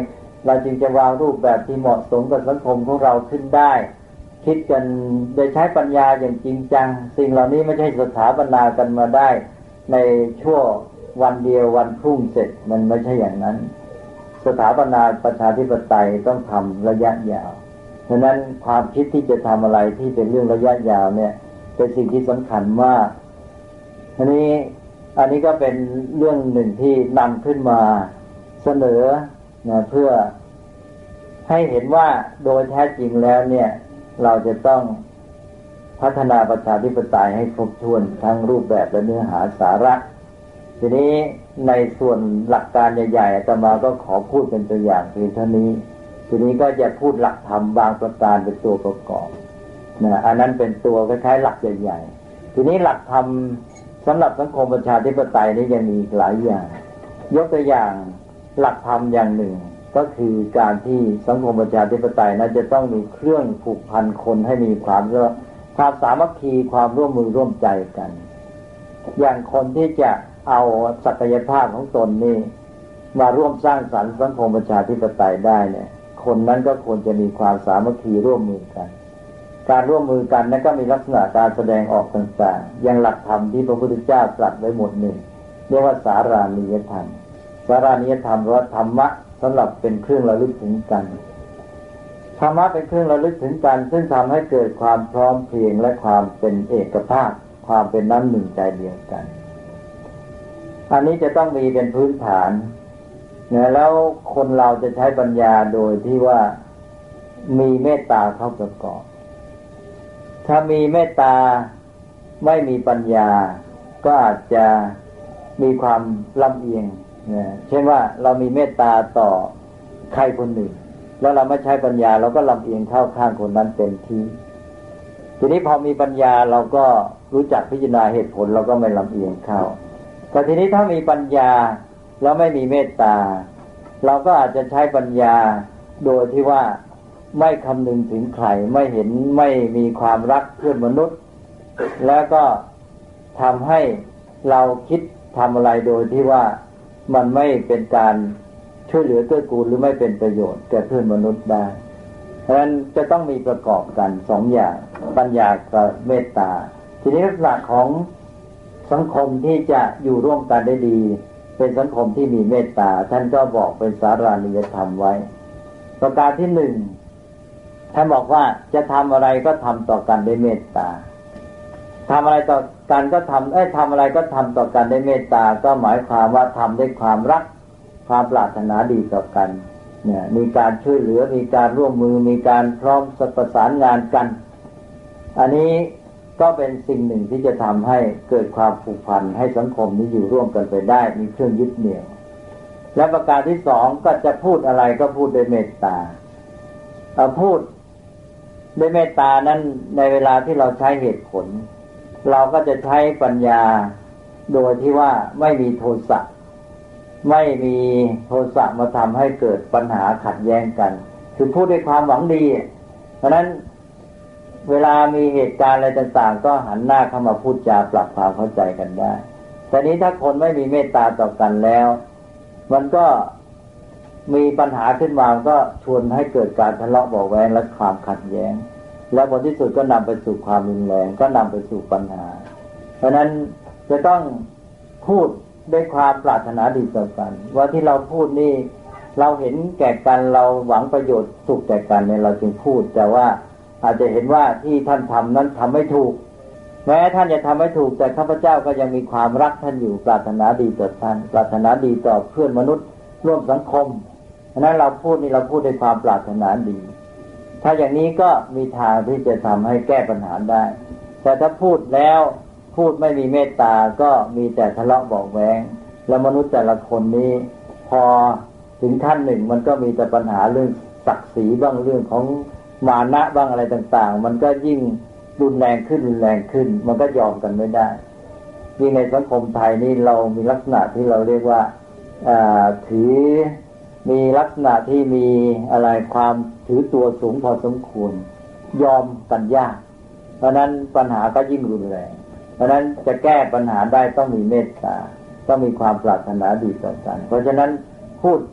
เราจึงจะวางรูปแบบที่เหมาะสมกับสังคมของเราขึ้นได้คิดกันโดยใช้ปัญญาอย่างจริงจังสิ่งเหล่านี้ไม่ใช่สถาปนากันมาได้ในชั่ววันเดียววันพรุ่งเสร็จมันไม่ใช่อย่างนั้นสถาปนาประชาธิปไตยต้องทำระยะยาวฉะนั้นความคิดที่จะทำอะไรที่เป็นเรื่องระยะยาวเนี่ยเป็นสิ่งที่สำคัญมากอันนี้ก็เป็นเรื่องหนึ่งที่นำขึ้นมาเสนอนะเพื่อให้เห็นว่าโดยแท้จริงแล้วเนี่ยเราจะต้องพัฒนาประชาธิปไตยให้ครบถ้วนทั้งรูปแบบและเนื้อหาสาระทีนี้ในส่วนหลักการใหญ่ๆอาตมาก็ขอพูดเป็นตัวอย่างเพียงเท่านี้ทีนี้ก็จะพูดหลักธรรมบางประการเป็นตัวประกอบนะอันนั้นเป็นตัวคล้ายๆหลักใหญ่ๆทีนี้หลักธรรมสำหรับสังคมประชาธิปไตยนี่ยังมีหลายอย่างยกตัวอย่างหลักธรรมอย่างหนึ่งก็คือการที่สังคมประชาธิปไตยนั้นจะต้องมีเครื่องผูกพันคนให้มีความสามัคคีความร่วมมือร่วมใจกันอย่างคนที่จะเอาศักยภาพของตนนี่มาร่วมสร้างสรรค์สังคมประชาธิปไตยได้เนี่ยคนนั้นก็ควรจะมีความสามัคคีร่วมมือกันการร่วมมือกันนั้นก็มีลักษณะการแสดงออกต่างๆอย่างหลักธรรมที่พระพุทธเจ้าตรัสไว้หมดหนึ่งเรียกว่าสารานิยธรรมสารานิยธรรมว่าธรรมะสำหรับเป็นเครื่องระลึกถึงกันธรรมะเป็นเครื่องระลึกถึงกันซึ่งทำให้เกิดความพร้อมเพรียงและความเป็นเอกภาพความเป็นน้ำหนึ่งใจเดียวกันอันนี้จะต้องมีเป็นพื้นฐานเนี่ยแล้วคนเราจะใช้ปัญญาโดยที่ว่ามีเมตตาเข้าประกอบถ้ามีเมตตาไม่มีปัญญาก็อาจจะมีความลำเอียงเช่นว่าเรามีเมตตาต่อใครคนหนึ่งแล้วเราไม่ใช้ปัญญาเราก็ลำเอียงเข้าข้างคนนั้นเต็มที่ทีนี้พอมีปัญญาเราก็รู้จักพิจารณาเหตุผลเราก็ไม่ลำเอียงเข้าแต่ทีนี้ถ้ามีปัญญาแล้วไม่มีเมตตาเราก็อาจจะใช้ปัญญาโดยที่ว่าไม่คำนึงถึงใครไม่เห็นไม่มีความรักเพื่อนมนุษย์แล้วก็ทำให้เราคิดทำอะไรโดยที่ว่ามันไม่เป็นการช่วยเหลือเกื้อกูลหรือไม่เป็นประโยชน์แก่เพื่อนมนุษย์ได้เพราะฉะนั้นจะต้องมีประกอบกันสองอย่างปัญญากับเมตตาทีนี้ลักษณะของสังคมที่จะอยู่ร่วมกันได้ดีเป็นสังคมที่มีเมตตาท่านก็บอกเป็นสารานิยธรรมไว้ประการที่หนึ่งท่านบอกว่าจะทำอะไรก็ทำต่อกันด้วยเมตตาทำอะไรต่อกันก็ทำอะไรก็ทำต่อกันด้วยเมตตาก็หมายความว่าทำด้วยความรักความปรารถนาดีต่อกันเนี่ยมีการช่วยเหลือมีการร่วมมือมีการพร้อมประสานงานกันอันนี้ก็เป็นสิ่งหนึ่งที่จะทำให้เกิดความผูกพันให้สังคมนี้อยู่ร่วมกันไปได้มีเครื่องยึดเหนี่ยวและประการที่สองก็จะพูดอะไรก็พูดด้วยเมตตาพูดด้วยเมตตานั้นในเวลาที่เราใช้เหตุผลเราก็จะใช้ปัญญาโดยที่ว่าไม่มีโทสะไม่มีโทสะมาทำให้เกิดปัญหาขัดแย้งกันคือพูดด้วยความหวังดีเพราะนั้นเวลามีเหตุการณ์อะไรต่างๆก็หันหน้าเข้ามาพูดจาปรับความเข้าใจกันได้แต่นี้ถ้าคนไม่มีเมตตาต่อกันแล้วมันก็มีปัญหาขึ้นมาก็ชวนให้เกิดการทะเลาะเบาะแว้งและความขัดแย้งและผลที่สุดก็นำไปสู่ความรุนแรงก็นำไปสู่ปัญหาเพราะนั้นจะต้องพูดด้วยความปรารถนาดีต่อกันว่าที่เราพูดนี่เราเห็นแก่กันเราหวังประโยชน์สุขแก่กันเนี่ยเราจึงพูดแต่ว่าอาจจะเห็นว่าที่ท่านทำนั้นทำไม่ถูกแม้ท่านจะทำไม่ถูกแต่ข้าพเจ้าก็ยังมีความรักท่านอยู่ปรารถนาดีต่อท่านปรารถนาดีต่อเพื่อนมนุษย์ร่วมสังคมเพราะนั้นเราพูดนี่เราพูดด้วยความปรารถนาดีถ้าอย่างนี้ก็มีทางที่จะทำให้แก้ปัญหาได้แต่ถ้าพูดแล้วพูดไม่มีเมตตาก็มีแต่ทะเลาะเบาะแว้งแล้วมนุษย์แต่ละคนนี้พอถึงขั้นหนึ่งมันก็มีแต่ปัญหาเรื่องศักดิ์ศรีบ้างเรื่องของมานะบ้างอะไรต่างๆมันก็ยิ่งรุนแรงขึ้นมันก็ยอมกันไม่ได้ยิ่งในสังคมไทยนี่เรามีลักษณะที่เราเรียกว่าถือมีลักษณะที่มีอะไรความถือตัวสูงพอสมควรยอมกันยากเพราะนั้นปัญหาก็ยิ่งรุนแรงเพราะนั้นจะแก้ปัญหาได้ต้องมีเมตตาต้องมีความปรารถนาดีต่อกันเพราะฉะนั้นพูด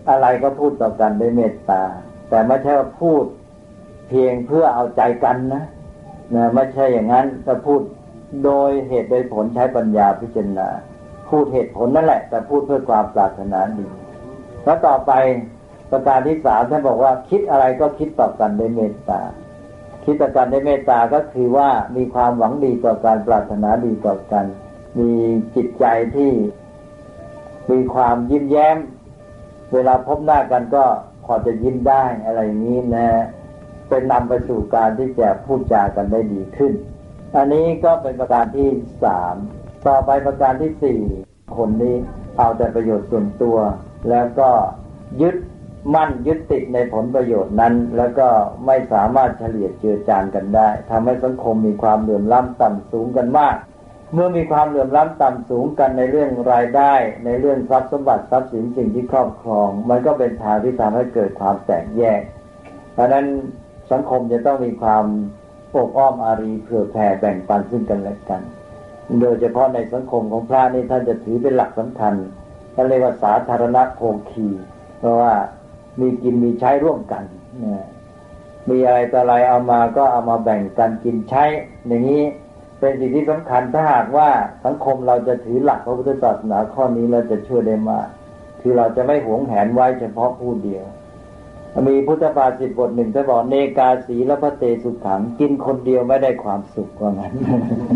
อะไรก็พูดต่อกันด้วยเมตตาแต่ไม่ใช่ว่าพูดเพียงเพื่อเอาใจกันนะไม่ใช่อย่างนั้นจะพูดโดยเหตุโดยผลใช้ปัญญาพิจารณาพูดเหตุผลนั่นแหละแต่พูดเพื่อความปรารถนาดีแล้วต่อไปประการที่สามท่านบอกว่าคิดอะไรก็คิดต่อกันด้วยเมตตาคิดต่อกันด้วยเมตตาก็คือว่ามีความหวังดีต่อการปรารถนาดีต่อกันมีจิตใจที่มีความยิ้มแย้มเวลาพบหน้ากันก็พอจะยิ้มได้อะไรอย่างนี้นะเป็นนำไปสู่การที่จะพูดจากันได้ดีขึ้นอันนี้ก็เป็นประการที่สามต่อไปประการที่สี่คนนี้เอาแต่ประโยชน์ส่วนตัวแล้วก็ยึดมั่นยึดติดในผลประโยชน์นั้นแล้วก็ไม่สามารถเฉลี่ยเจือจานกันได้ทำให้สังคมมีความเหลื่อมล้ำต่ำสูงกันมากเมื่อมีความเหลื่อมล้ำต่ำสูงกันในเรื่องรายได้ในเรื่องทรัพย์สมบัติทรัพย์สินสิ่งที่ครอบครองมันก็เป็นทางที่ทำให้เกิดความแตกแยกเพราะนั้นสังคมจะต้องมีความอบอ้อมอารีเผื่อแผ่แบ่งปันซึ่งกันและกันโดยเฉพาะในสังคมของพระนี่ท่านจะถือเป็นหลักสำคัญท่านเรียกว่าสาธารณโภคีเพราะว่ามีกินมีใช้ร่วมกันมีอะไรต่ออะไรเอามาก็เอามาแบ่งกันกินใช้อย่างนี้เป็นสิ่งที่สำคัญถ้าหากว่าสังคมเราจะถือหลักพระพุทธศาสนาข้อนี้เราจะช่วยได้มากคือเราจะไม่หวงแหนไว้เฉพาะผู้เดียวมีพุทธภาษิตบทหนึ่งท่านบอกเนกาสีละพะเตสุขังกินคนเดียวไม่ได้ความสุขว่างั้น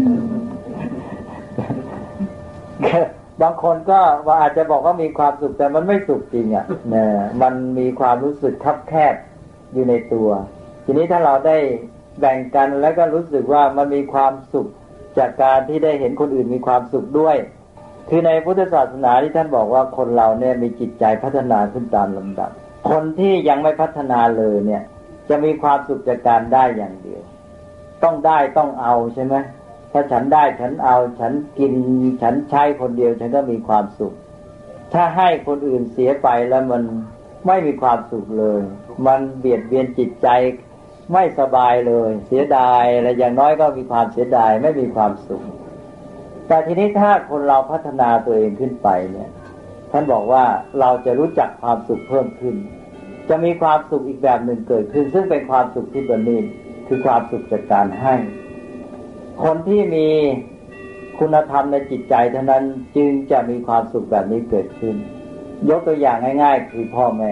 บางคนก็ว่าอาจจะบอกว่ามีความสุขแต่มันไม่สุขจริงอ่ะเนี่ยมันมีความรู้สึกคับแคบอยู่ในตัวทีนี้ถ้าเราได้แบ่งกันแล้วก็รู้สึกว่ามันมีความสุขจากการที่ได้เห็นคนอื่นมีความสุขด้วยคือในพุทธศาสนาที่ท่านบอกว่าคนเราเนี่ยมีจิตใจพัฒนาขึ้นตามลำดับคนที่ยังไม่พัฒนาเลยเนี่ยจะมีความสุขจากการได้อย่างเดียวต้องได้ต้องเอาใช่ไหมถ้าฉันได้ฉันเอาฉันกินฉันใช้คนเดียวฉันก็มีความสุขถ้าให้คนอื่นเสียไปแล้วมันไม่มีความสุขเลยมันเบียดเบียนจิตใจไม่สบายเลยเสียดายอะไรอย่างน้อยก็มีความเสียดายไม่มีความสุขแต่ทีนี้ถ้าคนเราพัฒนาตัวเองขึ้นไปเนี่ยท่านบอกว่าเราจะรู้จักความสุขเพิ่มขึ้นจะมีความสุขอีกแบบหนึ่งเกิดขึ้นซึ่งเป็นความสุขที่ประณีตคือความสุขจากการให้คนที่มีคุณธรรมในจิตใจเท่านั้นจึงจะมีความสุขแบบนี้เกิดขึ้นยกตัวอย่างง่ายๆคือพ่อแม่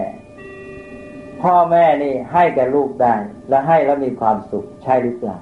นี่ให้แก่ลูกได้และให้แล้วมีความสุขใช่หรือเปล่า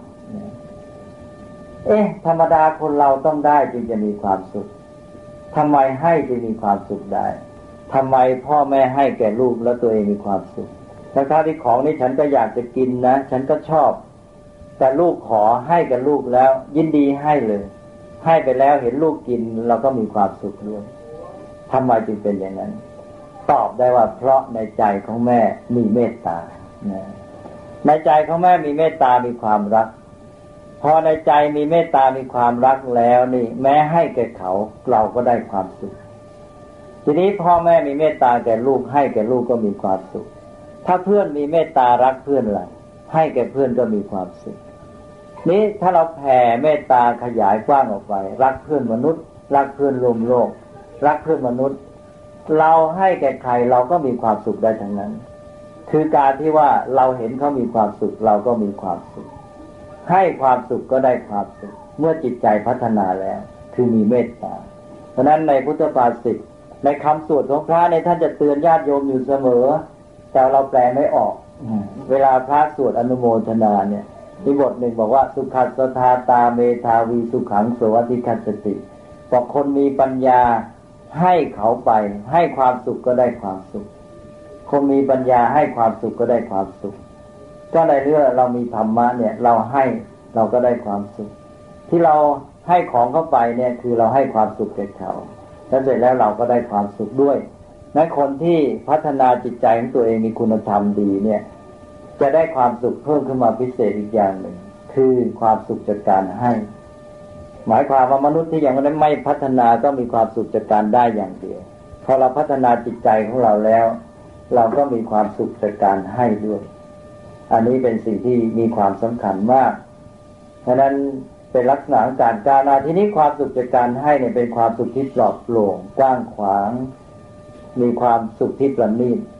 ธรรมดาคนเราต้องได้จึงจะมีความสุขทำไมให้จึงมีความสุขได้ทำไมพ่อแม่ให้แก่ลูกแล้วตัวเองมีความสุขทั้งที่ของนี้ฉันก็อยากจะกินนะฉันก็ชอบแต่ลูกขอให้กับลูกแล้วยินดีให้เลยให้ไปแล้วเห็นลูกกินเราก็มีความสุขด้วยทำไมจึงเป็นอย่างนั้นตอบได้ว่าเพราะในใจของแม่มีเมตตาในใจของแม่มีเมตตามีความรักพอในใจมีเมตตามีความรักแล้วนี่แม้ให้แก่เขาเราก็ได้ความสุขทีนี้พ่อแม่มีเมตตาแก่ลูกให้แก่ลูกก็มีความสุขถ้าเพื่อนมีเมตตารักเพื่อนล่ะให้แก่เพื่อนก็มีความสุขนี้ถ้าเราแผ่เมตตาขยายกว้างออกไปรักเพื่อนมนุษย์รักเพื่อนรวมโลกรักเพื่อนมนุษย์เราให้แก่ใครเราก็มีความสุขได้ทั้งนั้นคือการที่ว่าเราเห็นเขามีความสุขเราก็มีความสุขให้ความสุขก็ได้ความสุขเมื่อจิตใจพัฒนาแล้วคือมีเมตตาเพราะนั้นในพุทธภาษิตในคำสวดของพระในท่านจะเตือนญาติโยมอยู่เสมอแต่เราแปลไม่ออกเวลาพระสวดอนุโมทนาเนี่ยมีบทหนึ่งบอกว่าสุขัสสทาตาเมธาวีสุขังโสอธิคัสสติบอกคนมีปัญญาให้เขาไปให้ความสุขก็ได้ความสุขคนมีปัญญาให้ความสุขก็ได้ความสุขก็ในเรื่องเรามีธรรมะเนี่ยเราให้เราก็ได้ความสุขที่เราให้ของเข้าไปเนี่ยคือเราให้ความสุขแก่เขาแล้วเสร็จแล้วเราก็ได้ความสุขด้วยนั้นคนที่พัฒนาจิตใจของตัวเองมีคุณธรรมดีเนี่ยจะได้ความสุขเพิ่มขึ้นมาพิเศษอีกอย่างหนึ่งคือความสุขจากการให้หมายความว่ามนุษย์ที่ยังไม่พัฒนาก็มีความสุขจากการได้อย่างเดียวพอเราพัฒนาจิตใจของเราแล้วเราก็มีความสุขจากการให้ด้วยอันนี้เป็นสิ่งที่มีความสำคัญมากฉะนั้นเป็นลักษณะการก้าวหน้าที่นี้ความสุขจากการให้เนี่ยเป็นความสุขที่ปลอดโปร่งกว้างขวางมีความสุขที่ประณีต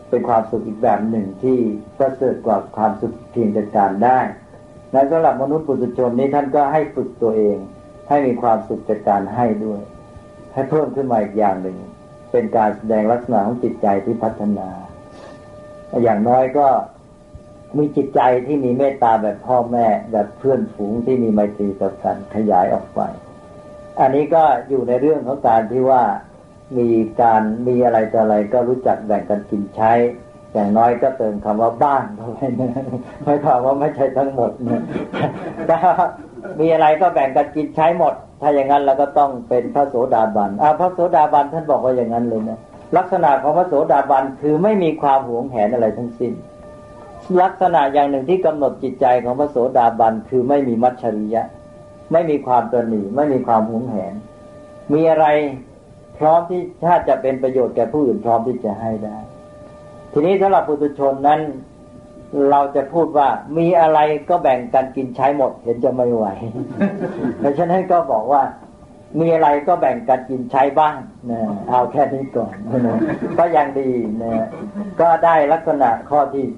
เป็นความสุขอีกแบบหนึ่งที่ประเสริฐกว่าความสุขเพียงแต่การได้และสำหรับมนุษย์ปุถุชนนี้ท่านก็ให้ฝึกตัวเองให้มีความสุขจากการให้ด้วยให้เพิ่มขึ้นมาอีกอย่างหนึ่งเป็นการแสดงลักษณะของจิตใจที่พัฒนาอย่างน้อยก็มีจิตใจที่มีเมตตาแบบพ่อแม่แบบเพื่อนฝูงที่มีไมตรีต่อกันขยายออกไปอันนี้ก็อยู่ในเรื่องของการที่ว่ามีอะไรต่ออะไรก็รู้จักแบ่งกันกินใช้อย่างน้อยก็เติมคำว่าบ้านเข้าไปนะไม่ถามว่าไม่ใช่ทั้งหมดนะถ้ามีอะไรก็แบ่งกันกินใช้หมดถ้าอย่างนั้นเราก็ต้องเป็นพระโสดาบันพระโสดาบันท่านบอกว่าอย่างนั้นเลยนะลักษณะของพระโสดาบันคือไม่มีความหวงแหนอะไรทั้งสิ้นลักษณะอย่างหนึ่งที่กำหนดจิตใจของพระโสดาบันคือไม่มีมัจฉริยะไม่มีความตระหนี่ไม่มีความหวงแหนมีอะไรพร้อมที่ถ้าจะเป็นประโยชน์แก่ผู้อื่นพร้อมที่จะให้ได้ทีนี้สำหรับปุถุชนนั้นเราจะพูดว่ามีอะไรก็แบ่งกันกินใช้หมดเห็นจะไม่ไหว เพราะฉะนั้นก็บอกว่ามีอะไรก็แบ่งกันกินใช้บ้างนะเอาแค่นี้ก่อนนะก็ยังดีนะก็ได้ลักษณะข้อที่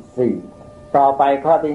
4ต่อไปข้อที่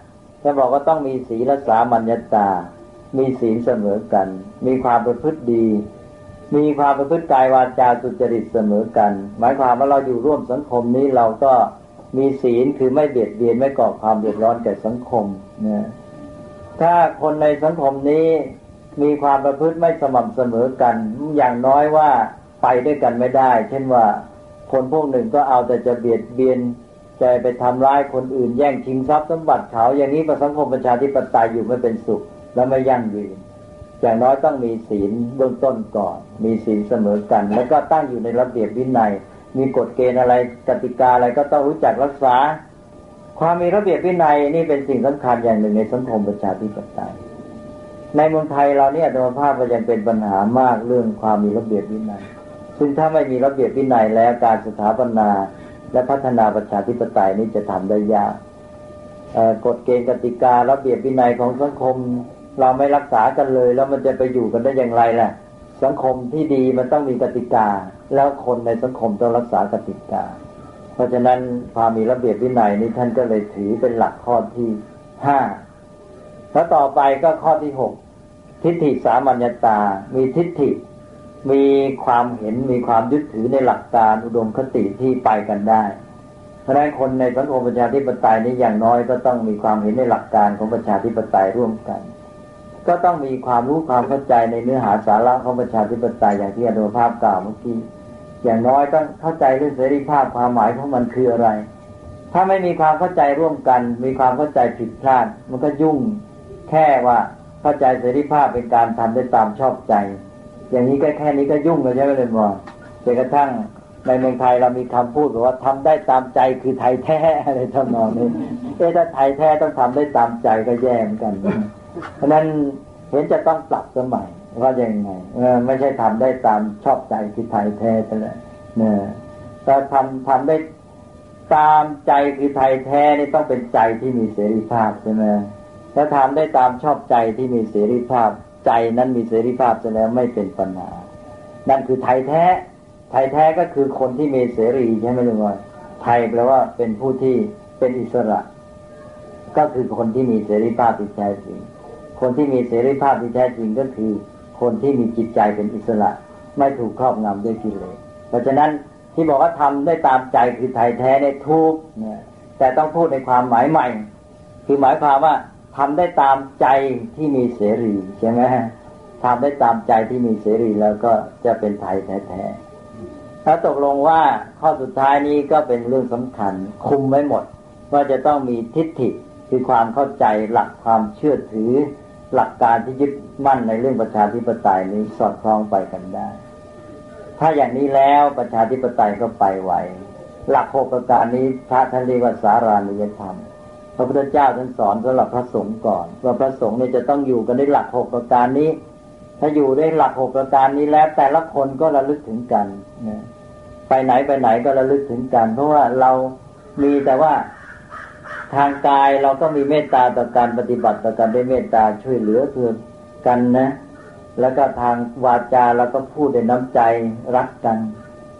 5จะบอกว่าต้องมีศีลสามัญญตามีศีลเสมอกันมีความประพฤติดีมีความประพฤติกายวาจาสุจริตเสมอกันหมายความว่าเราอยู่ร่วมสังคมนี้เราก็มีศีลคือไม่เบียดเบียนไม่ก่อความเดือดร้อนแก่สังคมนะถ้าคนในสังคมนี้มีความประพฤติไม่สม่ำเสมอกันอย่างน้อยว่าไปด้วยกันไม่ได้เช่นว่าคนพวกหนึ่งก็เอาแต่จะเบียดเบียนใจไปทำร้ายคนอื่นแย่งชิงทรัพย์สมบัติเขาอย่างนี้สังคมประชาธิปไตยอยู่ไม่เป็นสุขและไม่ยั่งยืนอย่างน้อยต้องมีศีลเบื้องต้นก่อนมีศีลเสมอกันแล้วก็ตั้งอยู่ในระเบียบวินัยมีกฎเกณฑ์อะไรกติกาอะไรก็ต้องรู้จักรักษาความมีระเบียบวินัยนี่เป็นสิ่งสำคัญอย่างหนึ่งในสังคมประชาธิปไตยในเมืองไทยเราเนี่ยอัตภาพก็ยังเป็นปัญหามากเรื่องความมีระเบียบวินัยซึ่งถ้าไม่มีระเบียบวินัยแล้วการสถาปนาและพัฒนาประชาธิปไตยนี้จะทำได้ยากกฎเกณฑ์กติการะเบียบวินัยของสังคมเราไม่รักษากันเลยแล้วมันจะไปอยู่กันได้อย่างไรล่ะสังคมที่ดีมันต้องมีกติกาแล้วคนในสังคมต้องรักษากติกาเพราะฉะนั้นความมีระเบียบวินัยนี้ท่านก็เลยถือเป็นหลักข้อที่ 5แล้วต่อไปก็ข้อที่ 6ทิฏฐิสามัญญตามีทิฏฐิมีความเห็นมีความยึดถือในหลักการอุดมคติที่ไปกันได้เพราะฉะนั้นคนในสังคมประชาธิปไตยนี้อย่างน้อยก็ต้องมีความเห็นในหลักการของประชาธิปไตยร่วมกันก็ต้องมีความรู้ความเข้าใจในเนื้อหาสาระของประชาธิปไตยอย่างที่อาจารย์ภาพกล่าวเมื่อกี้อย่างน้อยต้องเข้าใจเรื่องเสรีภาพความหมายของมันคืออะไรถ้าไม่มีความเข้าใจร่วมกันมีความเข้าใจผิดพลาดมันก็ยุ่งแค่ว่าเข้าใจเสรีภาพเป็นการทำได้ตามชอบใจอย่างนี้แค่นี้ก็ยุ่งเลยใช่ไหมเลยมองจนกระทั่งในเมืองไทยเรามีคำพูดว่าทำได้ตามใจคือไทยแท้อะไรทำนองนี้ถ้าไทยแท้ต้องทำได้ตามใจก็แย่เหมือนกันเพราะนั้นเห็นจะต้องปรับสมัยว่ายังไงไม่ใช่ทำได้ตามชอบใจคือไทยแท้แต่ละเนี่ยถ้าทำได้ตามใจคือไทยแท้นี่ต้องเป็นใจที่มีเสรีภาพใช่ไหมถ้าทำได้ตามชอบใจที่มีเสรีภาพใจนั้นมีเสรีภาพจะแล้วไม่เป็นปัญหานั่นคือไทยแท้ไทยแท้ก็คือคนที่มีเสรีใช่ไหมลุงว่าไทยแปลว่าเป็นผู้ที่เป็นอิสระก็คือคนที่มีเสรีภาพที่แท้จริงคนที่มีเสรีภาพที่แท้จริงก็คือคนที่มีจิตใจเป็นอิสระไม่ถูกครอบงำด้วยกิเลสเพราะฉะนั้นที่บอกว่าทำได้ตามใจคือไทยแท้เนี่ยถูกเนี่ยแต่ต้องพูดในความหมายใหม่คือหมายความว่าทำได้ตามใจที่มีเสรีใช่ไหมทำได้ตามใจที่มีเสรีแล้วก็จะเป็นไทยแท้ๆถ้าตกลงว่าข้อสุดท้ายนี้ก็เป็นเรื่องสำคัญคุมไว้หมดว่าจะต้องมีทิฏฐิคือความเข้าใจหลักความเชื่อถือหลักการที่ยึดมั่นในเรื่องประชาธิปไตยนี้สอดคล้องไปกันได้ถ้าอย่างนี้แล้วประชาธิปไตยก็ไปไหวหลัก6ประการนี้พระท่านเรียกว่าสารานิยธรรมพระพุทธเจ้าท่านสอนสำหรับพระสงฆ์ก่อนว่าพระสงฆ์เนี่ยจะต้องอยู่กันในหลัก6ประการนี้ถ้าอยู่ในหลัก6ประการนี้แล้วแต่ละคนก็ระลึกถึงกันนะไปไหนก็ระลึกถึงกันเพราะว่าเรามีแต่ว่าทางกายเราก็มีเมตตาต่อการปฏิบัติต่อกันด้วยเมตตาช่วยเหลือเพื่อกันนะแล้วก็ทางวาจาเราก็พูดด้วยน้ำใจรักกัน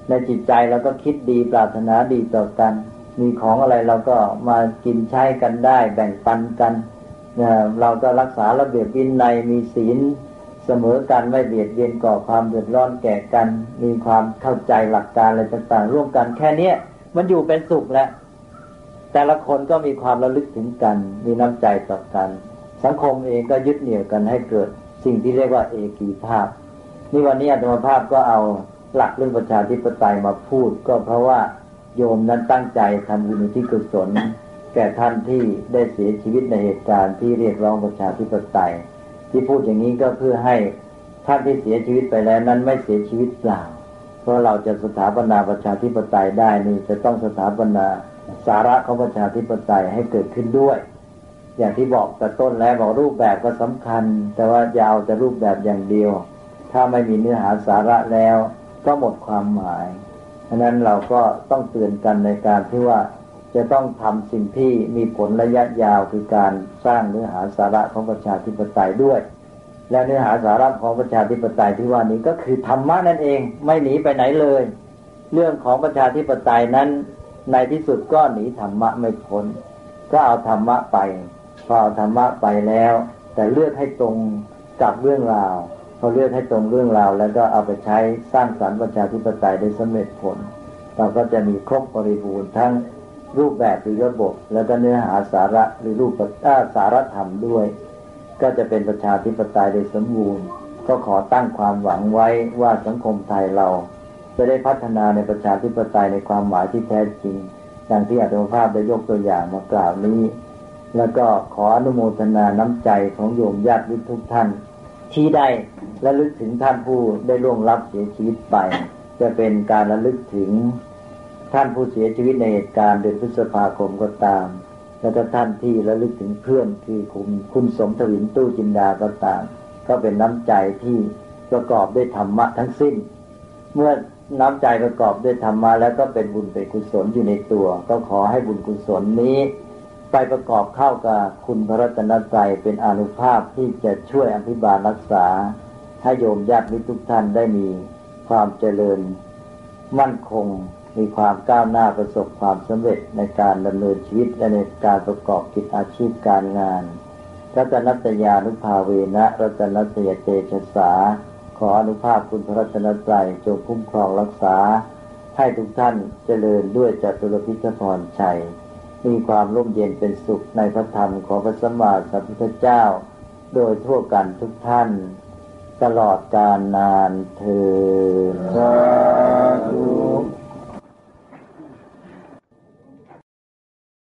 ในจิตใจเราก็คิดดีปรารถนาดีต่อกันมีของอะไรเราก็มากินใช้กันได้แบ่งปันกันเราก็รักษาระเบียบวินัยมีศีลเสมอกันไม่เบียดเบียนก่อความเดือดร้อนแก่กันมีความเข้าใจหลักการอะไรต่างๆร่วมกันแค่นี้มันอยู่เป็นสุขแล้วแต่ละคนก็มีความระลึกถึงกันมีน้ำใจต่อกันสังคมเองก็ยึดเหนี่ยวกันให้เกิดสิ่งที่เรียกว่าเอกีภาพนี่วันนี้อาตมาภาพก็เอาหลักเรื่องประชาธิปไตยมาพูดก็เพราะว่าโยมนั้นตั้งใจทำบุญอุทิศกุศลแก่ท่านที่ได้เสียชีวิตในเหตุการณ์ที่เรียกร้องประชาธิปไตยที่พูดอย่างนี้ก็เพื่อให้ท่านที่เสียชีวิตไปแล้วนั้นไม่เสียชีวิตเปล่าเพราะเราจะสถาปนาประชาธิปไตยได้นี่จะต้องสถาปนาสาระของประชาธิปไตยให้เกิดขึ้นด้วยอย่างที่บอกแต่ต้นแล้วบอกรูปแบบก็สำคัญแต่ว่าอย่าเอาแต่รูปแบบอย่างเดียวถ้าไม่มีเนื้อหาสาระแล้วก็หมดความหมายฉะนั้นเราก็ต้องเตือนกันในการที่ว่าจะต้องทำสิ่งที่มีผลระยะยาวคือการสร้างเนื้อหาสาระของประชาธิปไตยด้วยและเนื้อหาสาระของประชาธิปไตยที่ว่านี้ก็คือธรรมะนั่นเองไม่หนีไปไหนเลยเรื่องของประชาธิปไตยนั้นในที่สุดก็หนีธรรมะไม่พ้นก็เอาธรรมะไปพอเอาธรรมะไปแล้วแต่เลือกให้ตรงกับเรื่องราวพอเลือกให้ตรงเรื่องราวแล้วก็เอาไปใช้สร้างสรรค์ประชาธิปไตยได้สำเร็จผลเราก็จะมีครบบริบูรณ์ทั้งรูปแบบหรือระบบแล้วก็เนื้อหาสาระหรือสารธรรมด้วยก็จะเป็นประชาธิปไตยโดยสมบูรณ์ก็ขอตั้งความหวังไว้ว่าสังคมไทยเราจะได้พัฒนาในประชาธิปไตยในความหมายที่แท้จริงดังที่อาตมาภาพได้ยกตัวอย่างมากล่าวนี้แล้วก็ขออนุโมทนาน้ำใจของโยมญาติมิตรทุกท่านที่ได้ระลึกถึงท่านผู้ได้ล่วงลับเสียชีวิตไปจะเป็นการระลึกถึงท่านผู้เสียชีวิตในเหตุการณ์เดือนพฤษภาคมก็ตามแล้วก็ท่านที่ระลึกถึงเพื่อนคือคุณสมทวินตู้จินดาก็ตามก็เป็นน้ำใจที่ประกอบด้วยธรรมะทั้งสิ้นเมื่อน้ำใจประกอบด้วยธรรมะแล้วก็เป็นบุญเป็นกุศลอยู่ในตัวก็ขอให้บุญกุศลนี้ไปประกอบเข้ากับคุณพระรัตนตรัยเป็นอานุภาพที่จะช่วยอภิบาลรักษาให้โยมญาติมิตรทุกท่านได้มีความเจริญมั่นคงมีความก้าวหน้าประสบความสำเร็จในการดำเนินชีวิตและในการประกอบกิจอาชีพการงานรัตนัตยานุภาเวนะรัตนัตยเตชะสาขออนุภาพคุณพระรัตนตรัยจงคุ้มครองรักษาให้ทุกท่านเจริญด้วยจตุรพิธพรชัยมีความร่มเย็นเป็นสุขในพระธรรมของพระสัมมาสัมพุทธเจ้าโดยทั่วกันทุกท่านตลอดกาลนานเทอญสาธุ